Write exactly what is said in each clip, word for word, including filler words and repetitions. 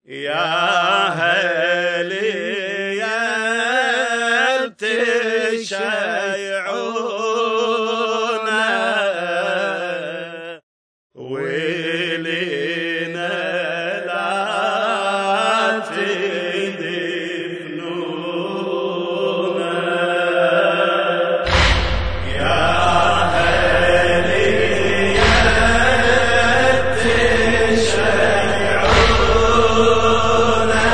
يا هلي تشيعونا ولينا لا تدفنونا يا هلي تشيعونا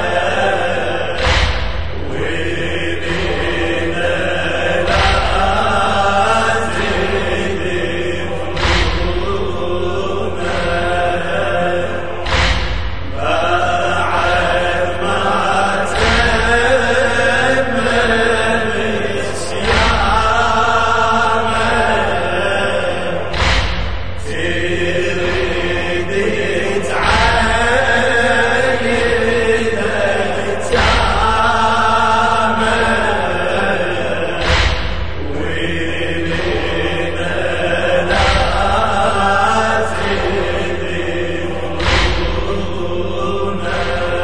ولينا لا تدفنونا بعد ما تم الصيام تريد تعيد التام ولينا لا تدفنونا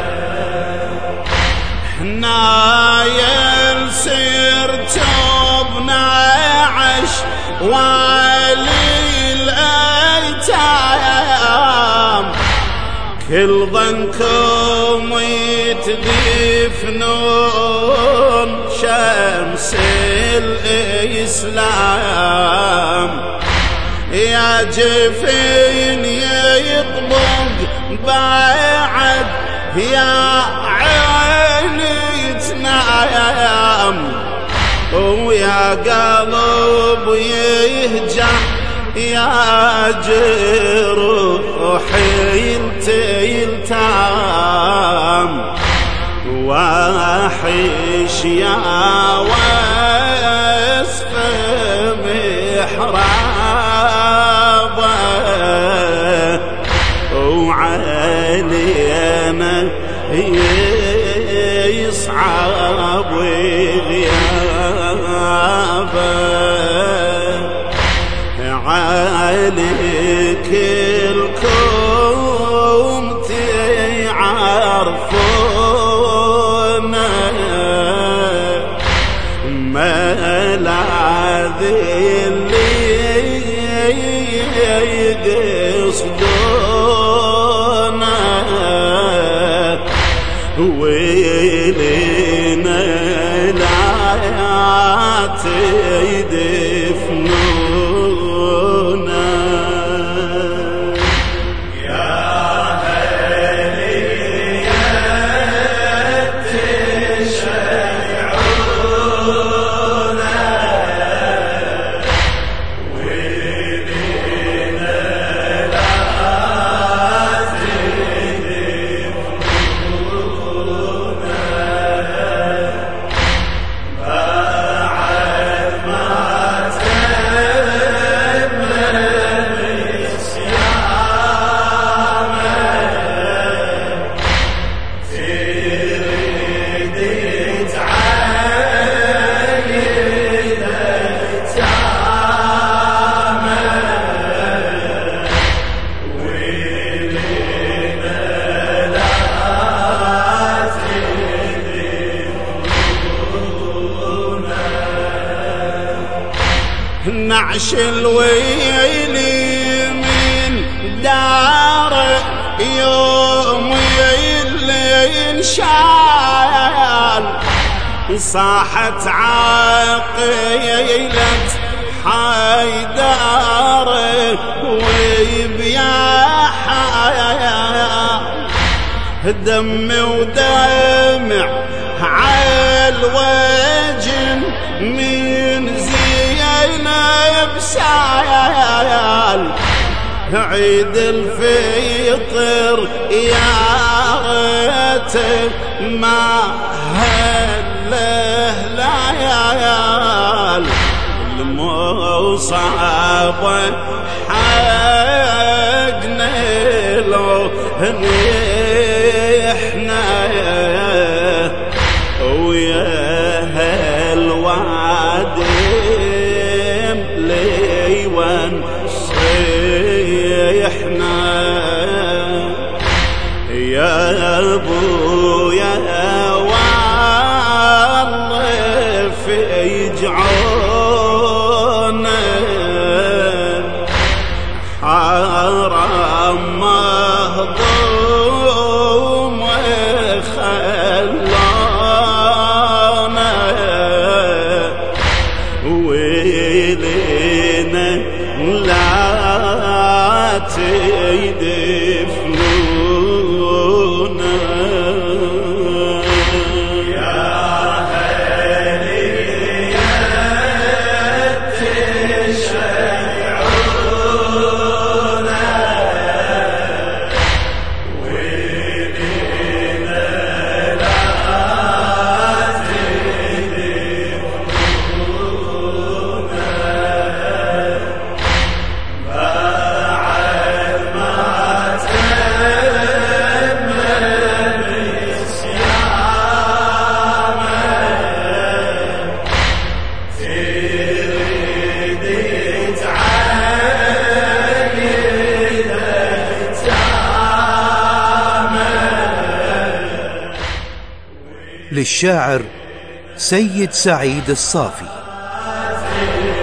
نايل سرتوا بنعش والي الايتام كل ظنكم يتدفنون شمس الاسلام يا جفين يطبق بعد يا عيني تنام ويا قلب يهجع يا جروحي يلتام واحش يا واسف محرابه وعلينا يصعب غيابه عليك الكون تعرفونا ملاذ اللي يقصدونا ويلينا لا تدفنونا يا هلي تشيعونا ولينا لا تدفنونا بعد ما تم الصيام تريد تعيد التام ولينا لا تدفنونا نعش الويلي من دار يوم ينشال صاحت عقيلة حيدار ويبيا حياة دم ودمع عالوجن من زينب سال عيد الفطر يا ريت ما هله ليال المصابة حقنا لو نحنا ويا هالوادم ليوان صيحنا يا ابويا والله فيجعونا حرام مهضوم وخلانا ويلنا لا تدفنونا يا هلي يا تشيعونا ويلنا لا تدفنونا بعد ما تم الصيام تريد تعايد التامة. للشاعر سيد سعيد الصافي.